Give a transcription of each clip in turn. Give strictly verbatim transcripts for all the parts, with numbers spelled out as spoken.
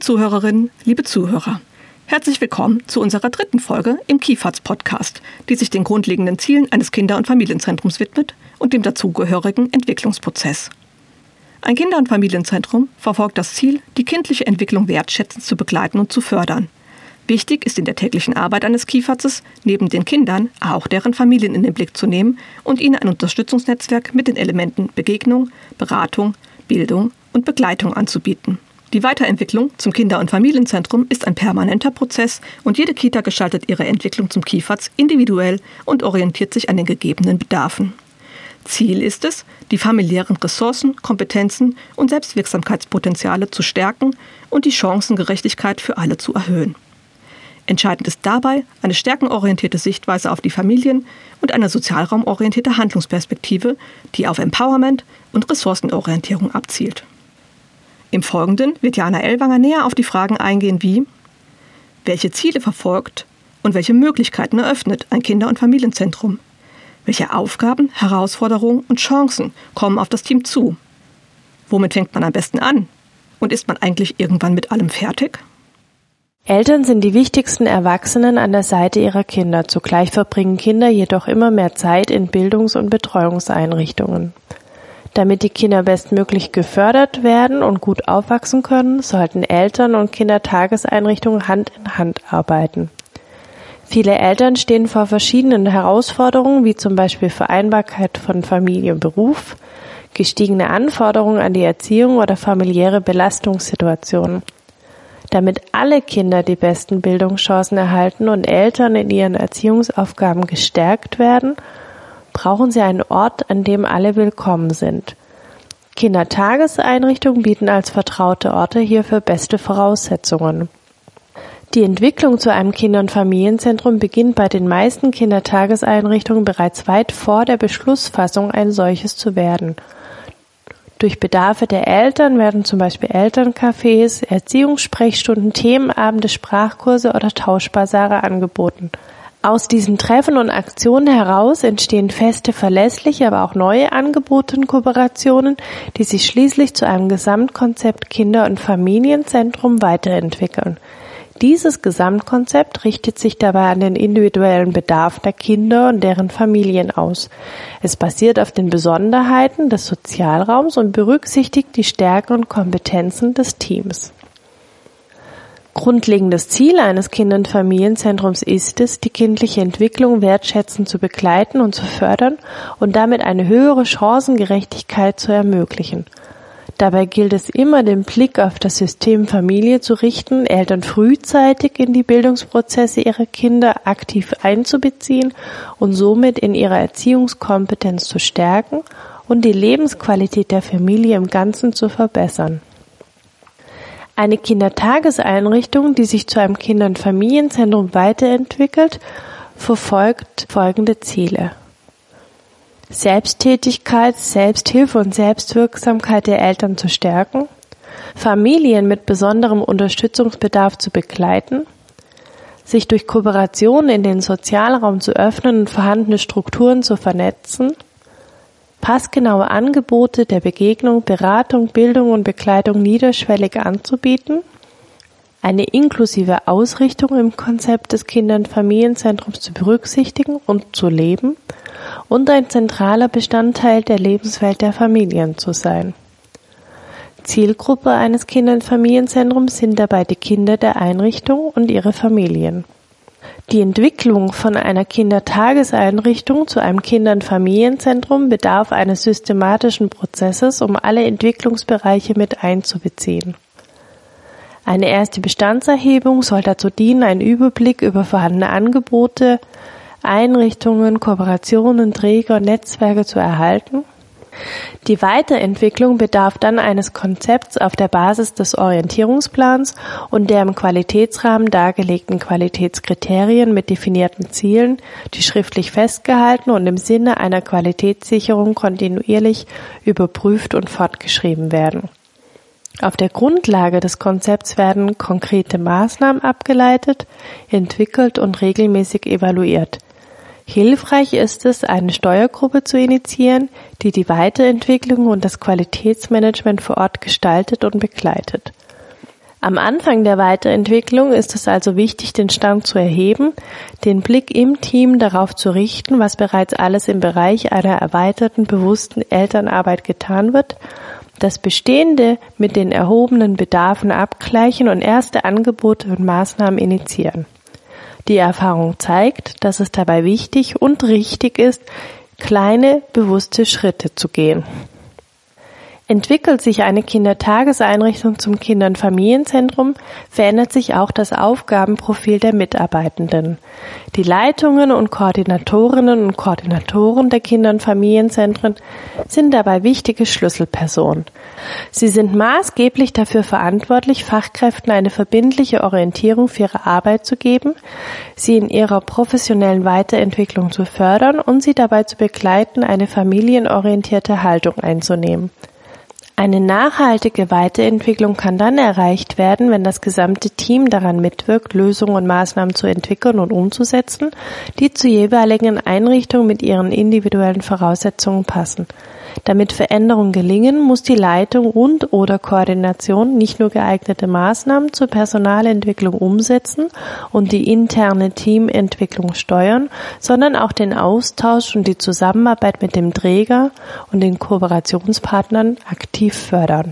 Zuhörerinnen, liebe Zuhörer. Herzlich willkommen zu unserer dritten Folge im KiFaZ-Podcast, die sich den grundlegenden Zielen eines Kinder- und Familienzentrums widmet und dem dazugehörigen Entwicklungsprozess. Ein Kinder- und Familienzentrum verfolgt das Ziel, die kindliche Entwicklung wertschätzend zu begleiten und zu fördern. Wichtig ist in der täglichen Arbeit eines KiFaZes, neben den Kindern auch deren Familien in den Blick zu nehmen und ihnen ein Unterstützungsnetzwerk mit den Elementen Begegnung, Beratung, Bildung und Begleitung anzubieten. Die Weiterentwicklung zum Kinder- und Familienzentrum ist ein permanenter Prozess und jede Kita gestaltet ihre Entwicklung zum KiFaZ individuell und orientiert sich an den gegebenen Bedarfen. Ziel ist es, die familiären Ressourcen, Kompetenzen und Selbstwirksamkeitspotenziale zu stärken und die Chancengerechtigkeit für alle zu erhöhen. Entscheidend ist dabei eine stärkenorientierte Sichtweise auf die Familien und eine sozialraumorientierte Handlungsperspektive, die auf Empowerment und Ressourcenorientierung abzielt. Im Folgenden wird Jana Ellwanger näher auf die Fragen eingehen wie: Welche Ziele verfolgt und welche Möglichkeiten eröffnet ein Kinder- und Familienzentrum? Welche Aufgaben, Herausforderungen und Chancen kommen auf das Team zu? Womit fängt man am besten an? Und ist man eigentlich irgendwann mit allem fertig? Eltern sind die wichtigsten Erwachsenen an der Seite ihrer Kinder. Zugleich verbringen Kinder jedoch immer mehr Zeit in Bildungs- und Betreuungseinrichtungen. Damit die Kinder bestmöglich gefördert werden und gut aufwachsen können, sollten Eltern und Kindertageseinrichtungen Hand in Hand arbeiten. Viele Eltern stehen vor verschiedenen Herausforderungen, wie zum Beispiel Vereinbarkeit von Familie und Beruf, gestiegene Anforderungen an die Erziehung oder familiäre Belastungssituationen. Damit alle Kinder die besten Bildungschancen erhalten und Eltern in ihren Erziehungsaufgaben gestärkt werden, brauchen sie einen Ort, an dem alle willkommen sind. Kindertageseinrichtungen bieten als vertraute Orte hierfür beste Voraussetzungen. Die Entwicklung zu einem Kinder- und Familienzentrum beginnt bei den meisten Kindertageseinrichtungen bereits weit vor der Beschlussfassung, ein solches zu werden. Durch Bedarfe der Eltern werden zum Beispiel Elterncafés, Erziehungssprechstunden, Themenabende, Sprachkurse oder Tauschbasare angeboten. Aus diesen Treffen und Aktionen heraus entstehen feste, verlässliche, aber auch neue Angebote und Kooperationen, die sich schließlich zu einem Gesamtkonzept Kinder- und Familienzentrum weiterentwickeln. Dieses Gesamtkonzept richtet sich dabei an den individuellen Bedarf der Kinder und deren Familien aus. Es basiert auf den Besonderheiten des Sozialraums und berücksichtigt die Stärken und Kompetenzen des Teams. Grundlegendes Ziel eines Kinder- und Familienzentrums ist es, die kindliche Entwicklung wertschätzend zu begleiten und zu fördern und damit eine höhere Chancengerechtigkeit zu ermöglichen. Dabei gilt es immer, den Blick auf das System Familie zu richten, Eltern frühzeitig in die Bildungsprozesse ihrer Kinder aktiv einzubeziehen und somit in ihrer Erziehungskompetenz zu stärken und die Lebensqualität der Familie im Ganzen zu verbessern. Eine Kindertageseinrichtung, die sich zu einem Kinder- und Familienzentrum weiterentwickelt, verfolgt folgende Ziele: Selbsttätigkeit, Selbsthilfe und Selbstwirksamkeit der Eltern zu stärken, Familien mit besonderem Unterstützungsbedarf zu begleiten, sich durch Kooperation in den Sozialraum zu öffnen und vorhandene Strukturen zu vernetzen, passgenaue Angebote der Begegnung, Beratung, Bildung und Begleitung niederschwellig anzubieten, eine inklusive Ausrichtung im Konzept des Kinder- und Familienzentrums zu berücksichtigen und zu leben und ein zentraler Bestandteil der Lebenswelt der Familien zu sein. Zielgruppe eines Kinder- und Familienzentrums sind dabei die Kinder der Einrichtung und ihre Familien. Die Entwicklung von einer Kindertageseinrichtung zu einem Kinder- und Familienzentrum bedarf eines systematischen Prozesses, um alle Entwicklungsbereiche mit einzubeziehen. Eine erste Bestandserhebung soll dazu dienen, einen Überblick über vorhandene Angebote, Einrichtungen, Kooperationen, Träger und Netzwerke zu erhalten. Die Weiterentwicklung bedarf dann eines Konzepts auf der Basis des Orientierungsplans und der im Qualitätsrahmen dargelegten Qualitätskriterien mit definierten Zielen, die schriftlich festgehalten und im Sinne einer Qualitätssicherung kontinuierlich überprüft und fortgeschrieben werden. Auf der Grundlage des Konzepts werden konkrete Maßnahmen abgeleitet, entwickelt und regelmäßig evaluiert. Hilfreich ist es, eine Steuergruppe zu initiieren, die die Weiterentwicklung und das Qualitätsmanagement vor Ort gestaltet und begleitet. Am Anfang der Weiterentwicklung ist es also wichtig, den Stand zu erheben, den Blick im Team darauf zu richten, was bereits alles im Bereich einer erweiterten, bewussten Elternarbeit getan wird, das Bestehende mit den erhobenen Bedarfen abgleichen und erste Angebote und Maßnahmen initiieren. Die Erfahrung zeigt, dass es dabei wichtig und richtig ist, kleine, bewusste Schritte zu gehen. Entwickelt sich eine Kindertageseinrichtung zum Kinder- und Familienzentrum, verändert sich auch das Aufgabenprofil der Mitarbeitenden. Die Leitungen und Koordinatorinnen und Koordinatoren der Kinder- und Familienzentren sind dabei wichtige Schlüsselpersonen. Sie sind maßgeblich dafür verantwortlich, Fachkräften eine verbindliche Orientierung für ihre Arbeit zu geben, sie in ihrer professionellen Weiterentwicklung zu fördern und sie dabei zu begleiten, eine familienorientierte Haltung einzunehmen. Eine nachhaltige Weiterentwicklung kann dann erreicht werden, wenn das gesamte Team daran mitwirkt, Lösungen und Maßnahmen zu entwickeln und umzusetzen, die zur jeweiligen Einrichtung mit ihren individuellen Voraussetzungen passen. Damit Veränderungen gelingen, muss die Leitung und oder Koordination nicht nur geeignete Maßnahmen zur Personalentwicklung umsetzen und die interne Teamentwicklung steuern, sondern auch den Austausch und die Zusammenarbeit mit dem Träger und den Kooperationspartnern aktiv fördern.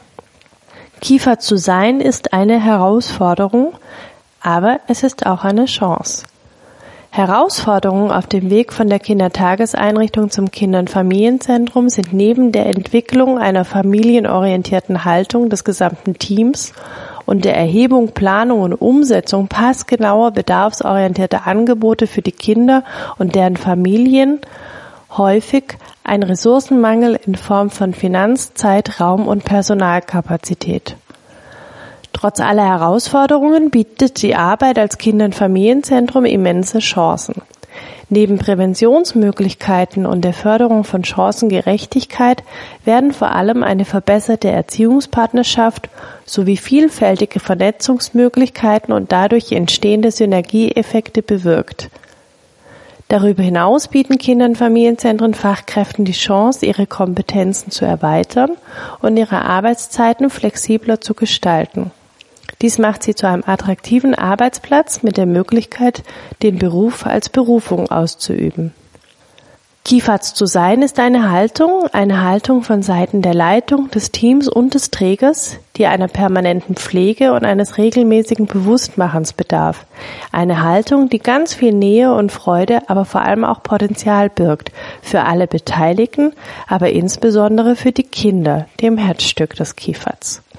Kiefer zu sein ist eine Herausforderung, aber es ist auch eine Chance. Herausforderungen auf dem Weg von der Kindertageseinrichtung zum Kinder- und Familienzentrum sind neben der Entwicklung einer familienorientierten Haltung des gesamten Teams und der Erhebung, Planung und Umsetzung passgenauer, bedarfsorientierter Angebote für die Kinder und deren Familien häufig ein Ressourcenmangel in Form von Finanz-, Zeit-, Raum- und Personalkapazität. Trotz aller Herausforderungen bietet die Arbeit als Kinder- und Familienzentrum immense Chancen. Neben Präventionsmöglichkeiten und der Förderung von Chancengerechtigkeit werden vor allem eine verbesserte Erziehungspartnerschaft sowie vielfältige Vernetzungsmöglichkeiten und dadurch entstehende Synergieeffekte bewirkt. Darüber hinaus bieten Kinder- und Familienzentren Fachkräften die Chance, ihre Kompetenzen zu erweitern und ihre Arbeitszeiten flexibler zu gestalten. Dies macht sie zu einem attraktiven Arbeitsplatz mit der Möglichkeit, den Beruf als Berufung auszuüben. Kiefatz zu sein ist eine Haltung, eine Haltung von Seiten der Leitung, des Teams und des Trägers, die einer permanenten Pflege und eines regelmäßigen Bewusstmachens bedarf. Eine Haltung, die ganz viel Nähe und Freude, aber vor allem auch Potenzial birgt, für alle Beteiligten, aber insbesondere für die Kinder, dem Herzstück des Kiefatz.